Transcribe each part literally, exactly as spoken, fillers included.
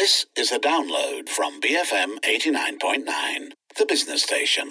This is a download from B F M eighty-nine point nine, the business station.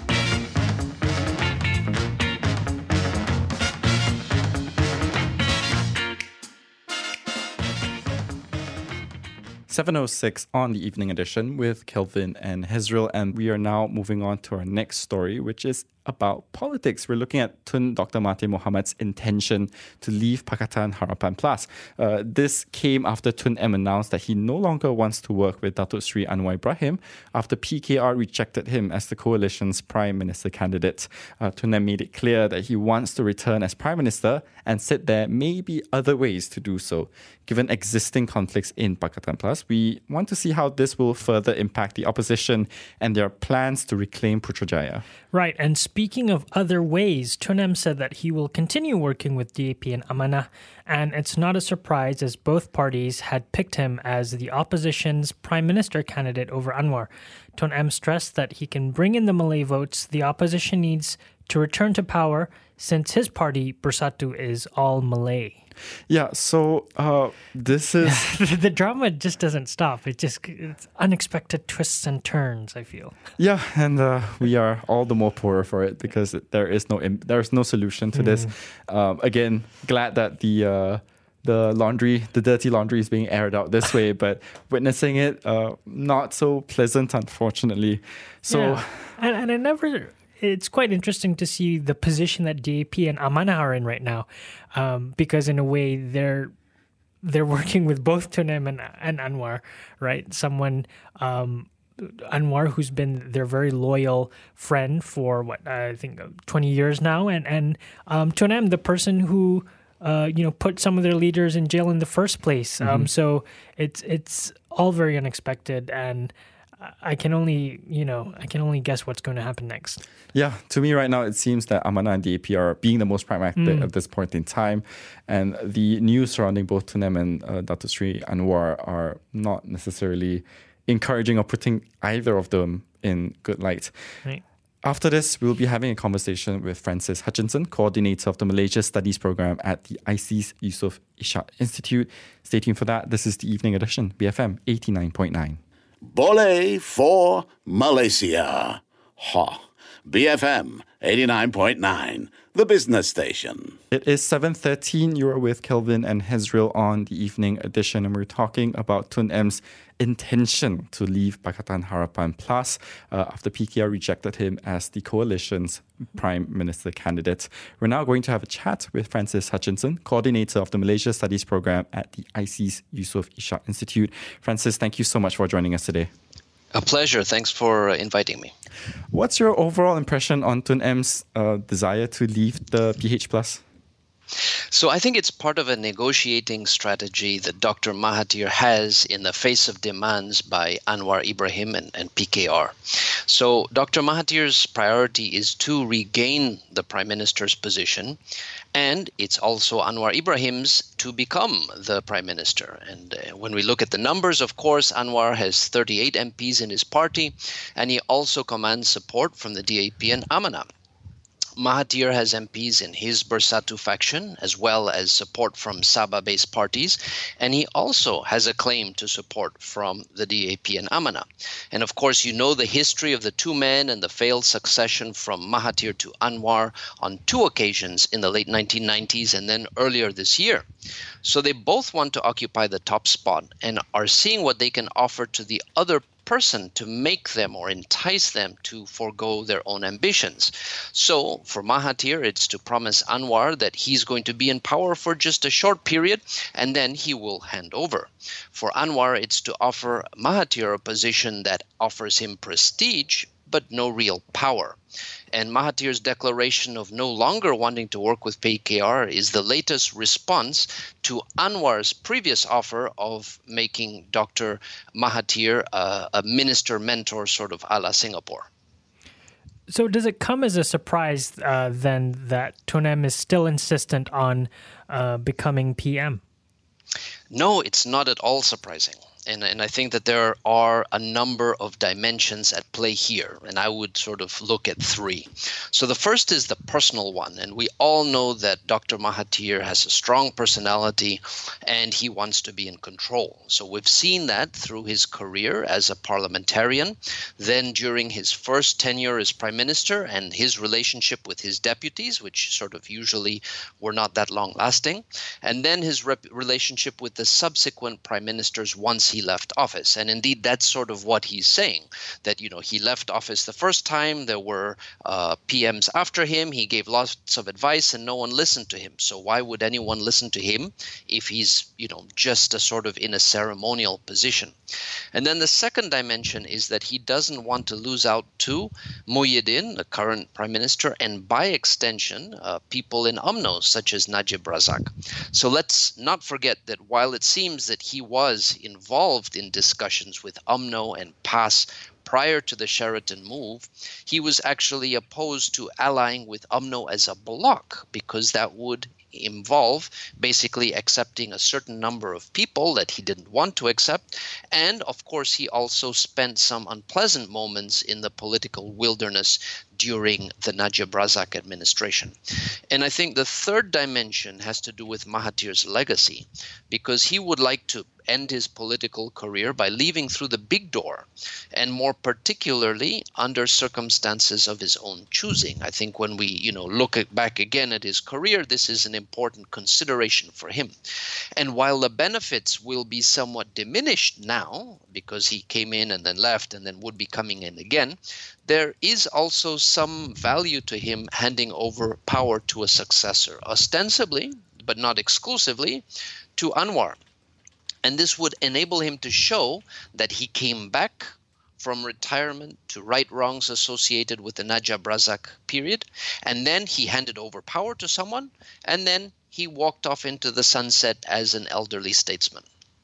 seven oh six on the evening edition with Kelvin and Hezril, and we are now moving on to our next story, which is about politics. We're looking at Tun Doctor Mahathir Mohamad's intention to leave Pakatan Harapan Plus. Uh, this came after Tun M announced that he no longer wants to work with Datuk Seri Anwar Ibrahim after P K R rejected him as the coalition's Prime Minister candidate. Uh, Tun M made it clear that he wants to return as Prime Minister and said there may be other ways to do so. Given existing conflicts in Pakatan Plus, we want to see how this will further impact the opposition and their plans to reclaim Putrajaya. Right, and speaking of other ways, Tun M said that he will continue working with D A P and Amanah, and it's not a surprise as both parties had picked him as the opposition's Prime Minister candidate over Anwar. Tun M stressed that he can bring in the Malay votes the opposition needs to return to power since his party, Bersatu, is all Malay. Yeah, so uh, this is... the drama just doesn't stop. It just it's unexpected twists and turns, I feel. Yeah, and uh, we are all the more poorer for it because there is no there is no solution to mm. this. Um, again, glad that the... Uh, The laundry, the dirty laundry is being aired out this way, but witnessing it, uh, not so pleasant, unfortunately. So, yeah. and, and I never... It's quite interesting to see the position that D A P and Amanah are in right now, um, because in a way they're they're working with both Tun M and, and Anwar, right? Someone, um, Anwar, who's been their very loyal friend for what I think twenty years now, and and um, Tun M, the person who uh, you know put some of their leaders in jail in the first place. Mm-hmm. Um, so it's it's all very unexpected, and I can only, you know, I can only guess what's going to happen next. Yeah, to me right now, it seems that Amanah and D A P are being the most pragmatic mm. at this point in time. And the news surrounding both Tun M and uh, Datuk Seri Anwar are not necessarily encouraging or putting either of them in good light. Right. After this, we'll be having a conversation with Francis Hutchinson, coordinator of the Malaysia Studies Program at the I C E's Yusof Ishak Institute. Stay tuned for that. This is the evening edition, B F M eighty-nine point nine. Boleh for Malaysia. Ha. B F M eighty-nine point nine, the business station. It is seven thirteen. You're with Kelvin and Hezril on the evening edition, and we're talking about Tun M's intention to leave Pakatan Harapan Plus uh, after P K R rejected him as the coalition's Prime Minister candidate. We're now going to have a chat with Francis Hutchinson, coordinator of the Malaysia Studies Program at the I C E's Yusof Ishak Institute. Francis, thank you so much for joining us today. A pleasure. Thanks for uh, inviting me. What's your overall impression on Tun M's uh, desire to leave the P H Plus? So I think it's part of a negotiating strategy that Doctor Mahathir has in the face of demands by Anwar Ibrahim and, and P K R. So Doctor Mahathir's priority is to regain the Prime Minister's position, and it's also Anwar Ibrahim's to become the Prime Minister. And uh, when we look at the numbers, of course, Anwar has thirty-eight M Ps in his party, and he also commands support from the D A P and Amanah. Mahathir has M Ps in his Bersatu faction, as well as support from Sabah-based parties, and he also has a claim to support from the D A P and Amanah. And of course, you know the history of the two men and the failed succession from Mahathir to Anwar on two occasions in the late nineteen nineties and then earlier this year. So they both want to occupy the top spot and are seeing what they can offer to the other person to make them or entice them to forego their own ambitions. So for Mahathir, it's to promise Anwar that he's going to be in power for just a short period and then he will hand over. For Anwar, it's to offer Mahathir a position that offers him prestige but no real power. And Mahathir's declaration of no longer wanting to work with P K R is the latest response to Anwar's previous offer of making Doctor Mahathir uh, a minister mentor sort of a la Singapore. So does it come as a surprise uh, then that Tun M is still insistent on uh, becoming P M? No, it's not at all surprising. And, and I think that there are a number of dimensions at play here, and I would sort of look at three. So the first is the personal one, and we all know that Doctor Mahathir has a strong personality and he wants to be in control. So we've seen that through his career as a parliamentarian, then during his first tenure as prime minister and his relationship with his deputies, which sort of usually were not that long lasting, and then his rep- relationship with the subsequent prime ministers once he left office. And indeed, that's sort of what he's saying, that, you know, he left office the first time, there were uh, P Ms after him, he gave lots of advice and no one listened to him. So why would anyone listen to him if he's, you know, just a sort of in a ceremonial position? And then the second dimension is that he doesn't want to lose out to Muhyiddin, the current prime minister, and by extension, uh, people in U M N O, such as Najib Razak. So let's not forget that while it seems that he was involved in discussions with U M N O and P A S prior to the Sheraton move, he was actually opposed to allying with U M N O as a bloc, because that would involve basically accepting a certain number of people that he didn't want to accept. And of course, he also spent some unpleasant moments in the political wilderness during the Najib Razak administration. And I think the third dimension has to do with Mahathir's legacy, because he would like to end his political career by leaving through the big door, and more particularly under circumstances of his own choosing. I think when we, you know, look at, back again at his career, this is an important consideration for him. And while the benefits will be somewhat diminished now, because he came in and then left and then would be coming in again, there is also some value to him handing over power to a successor, ostensibly, but not exclusively, to Anwar. And this would enable him to show that he came back from retirement to right wrongs associated with the Najib Razak period, and then he handed over power to someone, and then he walked off into the sunset as an elderly statesman.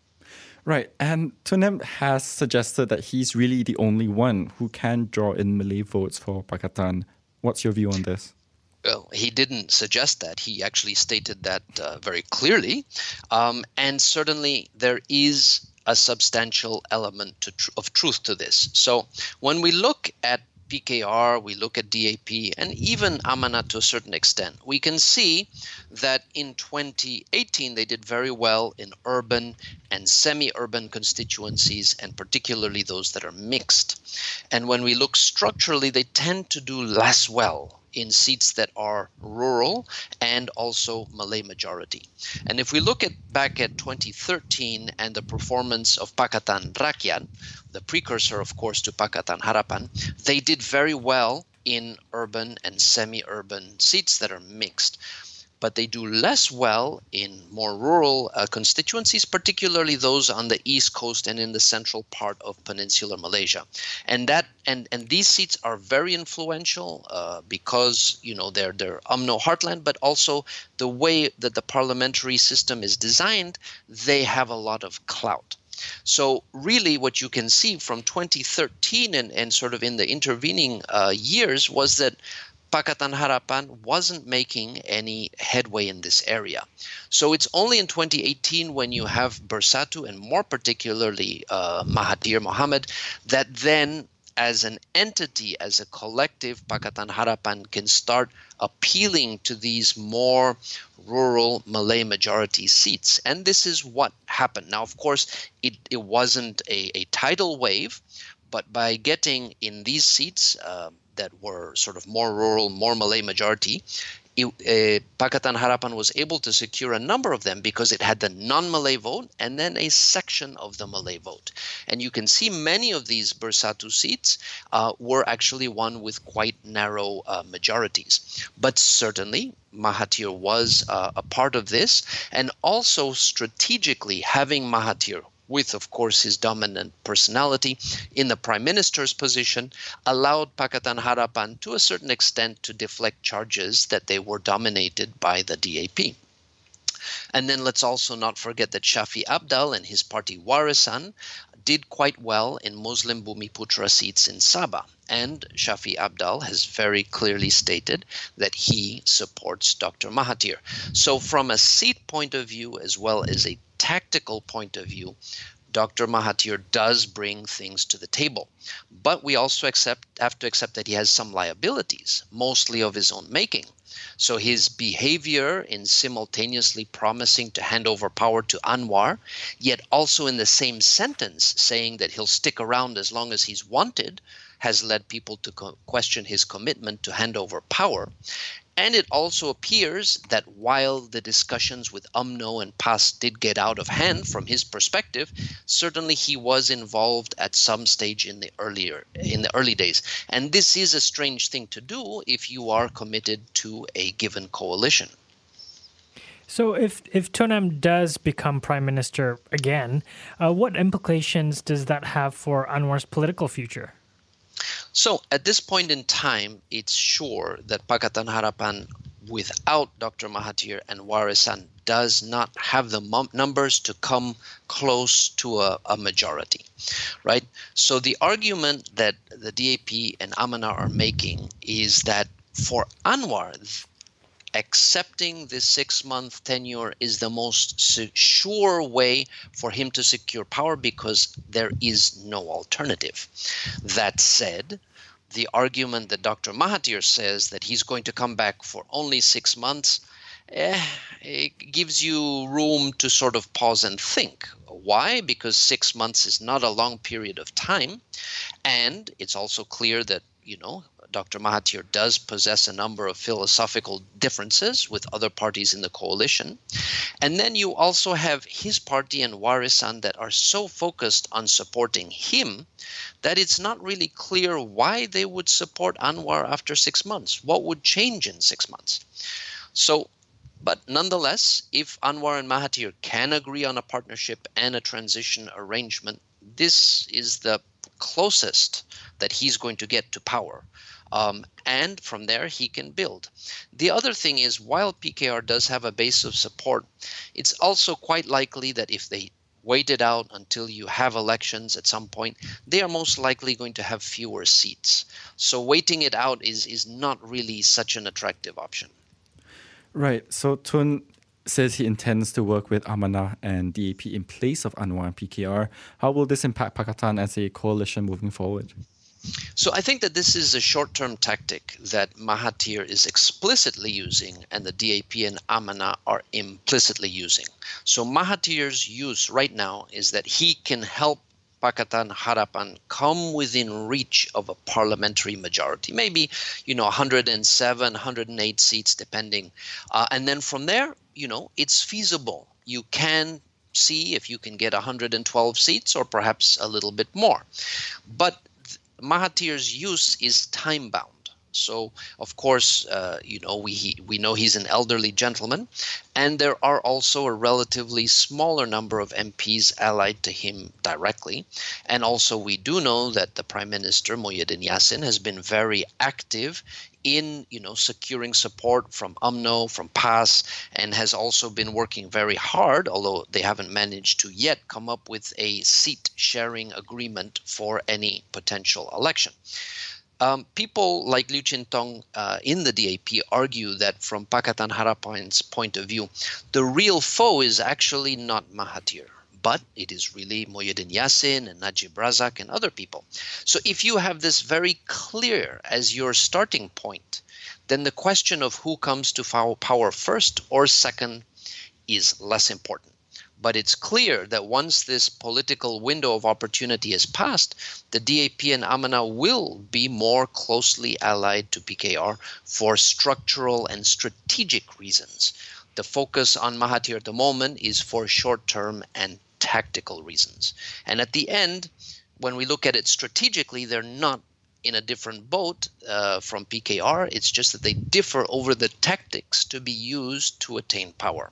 Right, and Tun M has suggested that he's really the only one who can draw in Malay votes for Pakatan. What's your view on this? Well, he didn't suggest that. He actually stated that uh, very clearly. Um, and certainly there is a substantial element to tr- of truth to this. So when we look at P K R, we look at D A P, and even Amanat to a certain extent, we can see that in twenty eighteen they did very well in urban and semi-urban constituencies, and particularly those that are mixed. And when we look structurally, they tend to do less well in seats that are rural and also Malay majority. And if we look at back at twenty thirteen and the performance of Pakatan Rakyat, the precursor, of course, to Pakatan Harapan, they did very well in urban and semi-urban seats that are mixed. But they do less well in more rural uh, constituencies, particularly those on the east coast and in the central part of peninsular Malaysia. And that and, and these seats are very influential uh, because, you know, they're they're U M N O heartland, but also the way that the parliamentary system is designed, they have a lot of clout. So really what you can see from twenty thirteen and, and sort of in the intervening uh, years was that Pakatan Harapan wasn't making any headway in this area. So it's only in twenty eighteen when you have Bersatu, and more particularly uh, Mahathir Mohamad, that then as an entity, as a collective, Pakatan Harapan can start appealing to these more rural Malay majority seats. And this is what happened. Now, of course, it, it wasn't a, a tidal wave, but by getting in these seats, uh, that were sort of more rural, more Malay majority, it, uh, Pakatan Harapan was able to secure a number of them because it had the non-Malay vote and then a section of the Malay vote. And you can see many of these Bersatu seats uh, were actually won with quite narrow uh, majorities. But certainly, Mahathir was uh, a part of this, and also strategically having Mahathir, with, of course, his dominant personality in the prime minister's position, allowed Pakatan Harapan to a certain extent to deflect charges that they were dominated by the D A P. And then let's also not forget that Shafi Abdal and his party Warisan did quite well in Muslim Bumiputra seats in Sabah. And Shafi Abdal has very clearly stated that he supports Doctor Mahathir. So from a seat point of view, as well as a tactical point of view, Doctor Mahathir does bring things to the table. But we also accept have to accept that he has some liabilities, mostly of his own making. So his behavior in simultaneously promising to hand over power to Anwar, yet also in the same sentence saying that he'll stick around as long as he's wanted, has led people to co- question his commitment to hand over power. And it also appears that while the discussions with U M N O and P A S did get out of hand from his perspective, certainly he was involved at some stage in the earlier in the early days. And this is a strange thing to do if you are committed to a given coalition. So if, if Tun M does become prime minister again, uh, what implications does that have for Anwar's political future? So at this point in time, it's sure that Pakatan Harapan, without Doctor Mahathir and Warisan, does not have the mum- numbers to come close to a, a majority, right? So the argument that the D A P and Amanah are making is that for Anwar, accepting this six-month tenure is the most sure way for him to secure power because there is no alternative. That said, the argument that Doctor Mahathir says that he's going to come back for only six months, eh, it gives you room to sort of pause and think. Why? Because six months is not a long period of time. And it's also clear that, you know, Doctor Mahathir does possess a number of philosophical differences with other parties in the coalition. And then you also have his party and Warisan that are so focused on supporting him that it's not really clear why they would support Anwar after six months. What would change in six months? So, but nonetheless, if Anwar and Mahathir can agree on a partnership and a transition arrangement, this is the closest that he's going to get to power. Um, and from there, he can build. The other thing is, while P K R does have a base of support, it's also quite likely that if they wait it out until you have elections at some point, they are most likely going to have fewer seats. So waiting it out is, is not really such an attractive option. Right. So Tun says he intends to work with Amanah and D A P in place of Anwar and P K R. How will this impact Pakatan as a coalition moving forward? So I think that this is a short-term tactic that Mahathir is explicitly using and the D A P and Amanah are implicitly using. So Mahathir's use right now is that he can help Pakatan Harapan come within reach of a parliamentary majority, maybe, you know, one hundred seven, one hundred eight seats, depending. Uh, and then from there, you know, it's feasible. You can see if you can get one hundred twelve seats or perhaps a little bit more. But Mahathir's use is time-bound. So, of course, uh, you know, we he, we know he's an elderly gentleman, and there are also a relatively smaller number of M Ps allied to him directly. And also we do know that the Prime Minister, Muhyiddin Yassin, has been very active in, you know, securing support from U M N O, from P A S, and has also been working very hard, although they haven't managed to yet come up with a seat-sharing agreement for any potential election. Um, people like Liu Chintong uh, in the D A P argue that from Pakatan Harapan's point of view, the real foe is actually not Mahathir, but it is really Muhyiddin Yassin and Najib Razak and other people. So if you have this very clear as your starting point, then the question of who comes to power first or second is less important. But it's clear that once this political window of opportunity is passed, the D A P and Amanah will be more closely allied to P K R for structural and strategic reasons. The focus on Mahathir at the moment is for short-term and tactical reasons. And at the end, when we look at it strategically, they're not in a different boat uh, from P K R. It's just that they differ over the tactics to be used to attain power.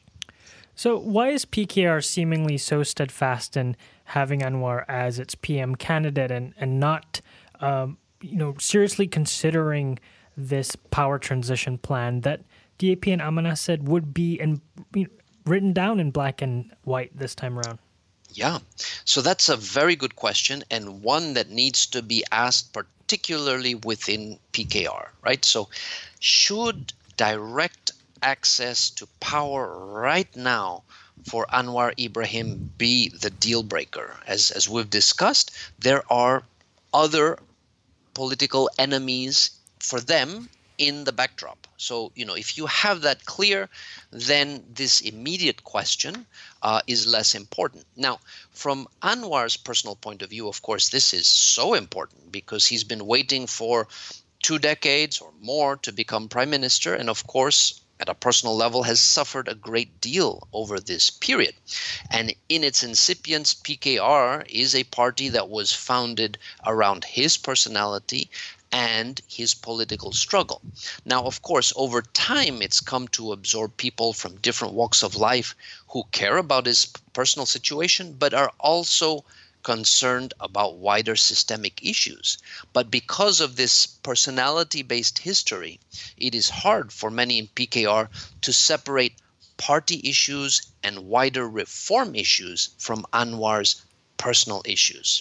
So why is P K R seemingly so steadfast in having Anwar as its P M candidate and, and not, um, you know, seriously considering this power transition plan that D A P and Amanah said would be in, you know, written down in black and white this time around? Yeah, so that's a very good question and one that needs to be asked particularly within P K R, right? So should direct access to power right now for Anwar Ibrahim be the deal breaker. As, as we've discussed, there are other political enemies for them in the backdrop. So, you know, if you have that clear, then this immediate question uh, is less important. Now, from Anwar's personal point of view, of course, this is so important because he's been waiting for two decades or more to become prime minister. And of course, at a personal level, has suffered a great deal over this period. And in its incipience, P K R is a party that was founded around his personality and his political struggle. Now, of course, over time, it's come to absorb people from different walks of life who care about his personal situation, but are also concerned about wider systemic issues. But because of this personality-based history, it is hard for many in P K R to separate party issues and wider reform issues from Anwar's personal issues.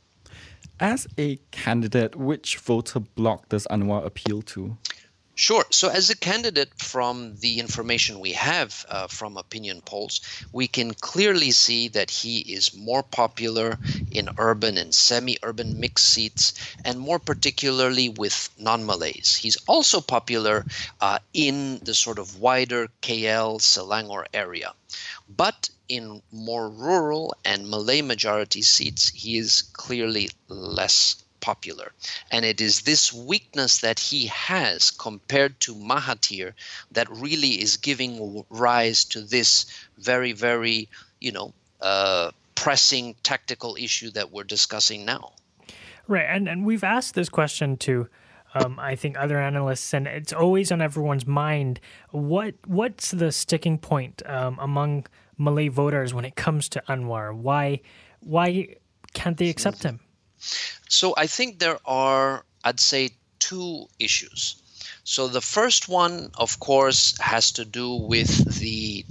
As a candidate, which voter bloc does Anwar appeal to? Sure. So as a candidate, from the information we have uh, from opinion polls, we can clearly see that he is more popular in urban and semi-urban mixed seats, and more particularly with non-Malays. He's also popular uh, in the sort of wider K L, Selangor area. But in more rural and Malay majority seats, he is clearly less popular. And it is this weakness that he has compared to Mahathir that really is giving rise to this very, very, you know, uh, pressing tactical issue that we're discussing now. Right. And, and we've asked this question to, um, I think, other analysts, and it's always on everyone's mind. What What's the sticking point um, among Malay voters when it comes to Anwar? Why, why can't they accept him? So I think there are, I'd say, two issues. So the first one, of course, has to do with the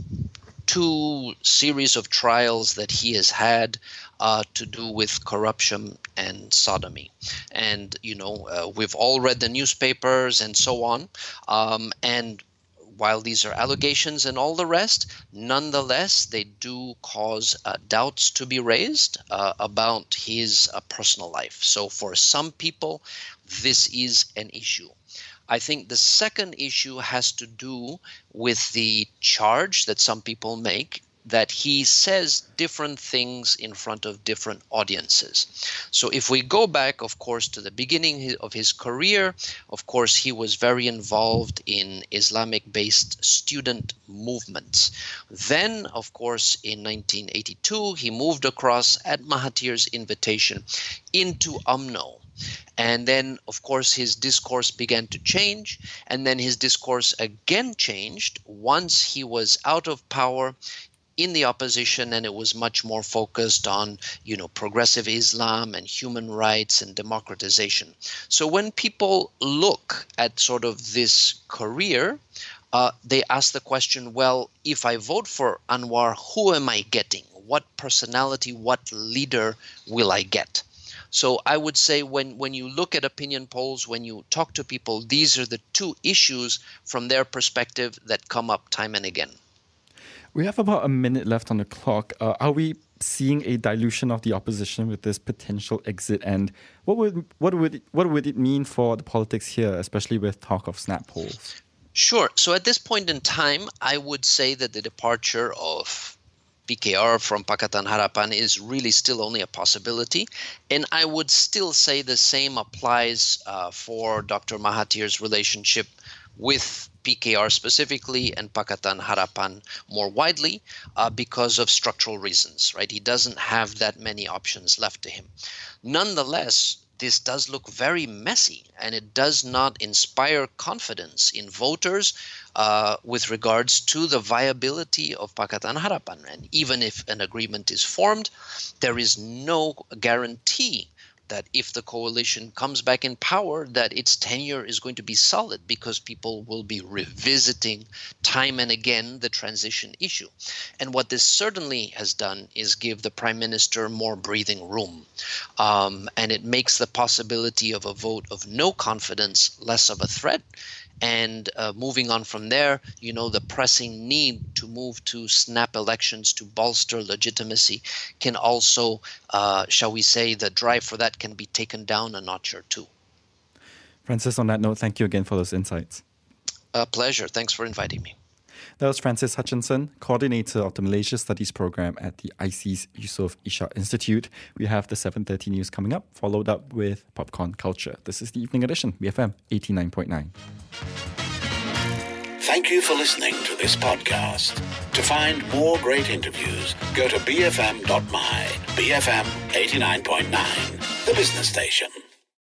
two series of trials that he has had uh, to do with corruption and sodomy. And, you know, uh, we've all read the newspapers and so on. Um, and while these are allegations and all the rest, nonetheless, they do cause uh, doubts to be raised uh, about his uh, personal life. So for some people, this is an issue. I think the second issue has to do with the charge that some people make that he says different things in front of different audiences. So if we go back, of course, to the beginning of his career, of course, he was very involved in Islamic-based student movements. Then, of course, in nineteen eighty-two, he moved across at Mahathir's invitation into U M N O. And then, of course, his discourse began to change. And then his discourse again changed once he was out of power in the opposition, and it was much more focused on, you know, progressive Islam and human rights and democratization. So when people look at sort of this career, uh, they ask the question, well, if I vote for Anwar, who am I getting? What personality, what leader will I get? So I would say when, when you look at opinion polls, when you talk to people, these are the two issues from their perspective that come up time and again. We have about a minute left on the clock. Uh, are we seeing a dilution of the opposition with this potential exit? And what would what would it, what would it mean for the politics here, especially with talk of snap polls? Sure. So at this point in time, I would say that the departure of P K R from Pakatan Harapan is really still only a possibility. And I would still say the same applies uh, for Doctor Mahathir's relationship with P K R specifically and Pakatan Harapan more widely uh, because of structural reasons, right? He doesn't have that many options left to him. Nonetheless, this does look very messy, and it does not inspire confidence in voters uh, with regards to the viability of Pakatan Harapan. And even if an agreement is formed, there is no guarantee that if the coalition comes back in power, that its tenure is going to be solid, because people will be revisiting time and again the transition issue. And what this certainly has done is give the prime minister more breathing room. Um, and it makes the possibility of a vote of no confidence less of a threat. And uh, moving on from there, you know, the pressing need to move to snap elections to bolster legitimacy can also, uh, shall we say, the drive for that can be taken down a notch or two. Francis, on that note, thank you again for those insights. A pleasure. Thanks for inviting me. That was Francis Hutchinson, coordinator of the Malaysia Studies Program at the I C E's Yusof Ishak Institute. We have the seven thirty news coming up, followed up with Popcorn Culture. This is the Evening Edition, B F M eighty-nine point nine. Thank you for listening to this podcast. To find more great interviews, go to b f m dot my. B F M eighty-nine point nine, the business station.